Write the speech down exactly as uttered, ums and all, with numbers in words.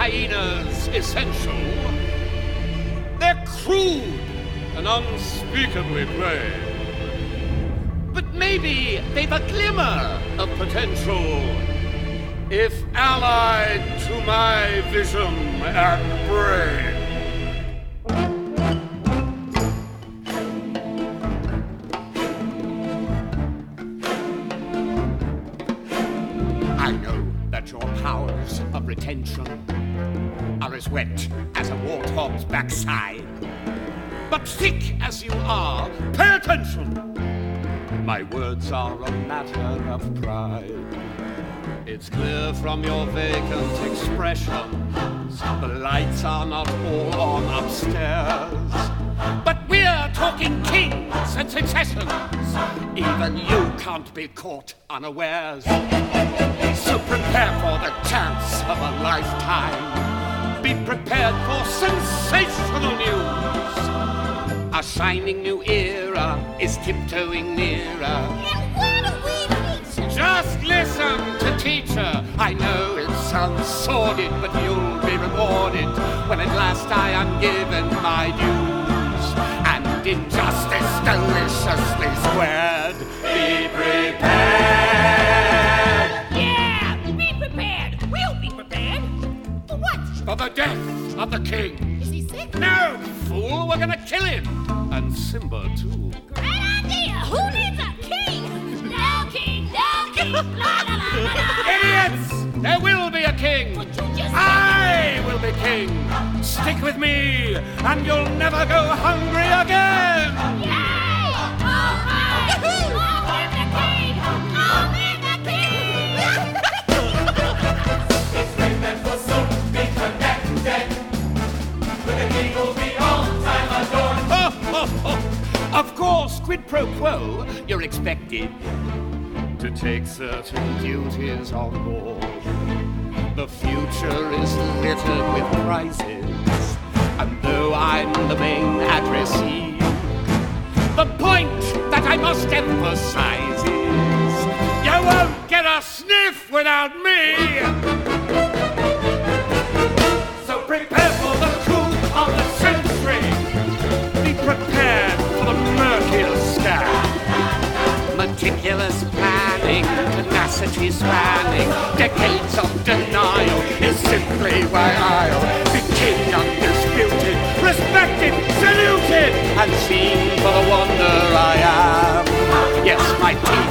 hyenas essential. They're crude and unspeakably plain. But maybe they've a glimmer of potential if allied to my vision and brain. I know that your powers of retention are as wet as a warthog's backside. But thick as you are, pay attention. My words are a matter of pride. It's clear from your vacant expressions the lights are not all on upstairs. But we're talking kings and successions. Even you can't be caught unawares. So prepare for the chance of a lifetime. Be prepared for sensational news. A shining new era is tiptoeing nearer. And where do we meet? Just listen to teacher. I know it sounds sordid, but you'll be rewarded when at last I am given my dues. And injustice deliciously squared. Be prepared. Yeah, be prepared. We'll be prepared. For what? For the death of the king. Is he sick? No, fool, we're gonna kill him. And Simba, too. Great idea. Who needs a king? No king, no king. La, la, la, la, la. Idiots! There will be a king. But you just I will be king. Stick with me, and you'll never go hungry again. Yay! All right! Long live the king! Long live the king! It's great that we'll soon be connected. With the king will be all time adored. Ho, ho, ho. Of course, quid pro quo, you're expected to take certain duties on board. The future is littered with prizes, and though I'm the main addressee, the point that I must emphasize is you won't get a sniff without me. So prepare for the coup of the century. Be prepared for the murkiest sky. Meticulous planning, tenacity spanning, decades of denial is simply why I'll be king undisputed, respected, saluted, and seen for the wonder I am. Yes, my teeth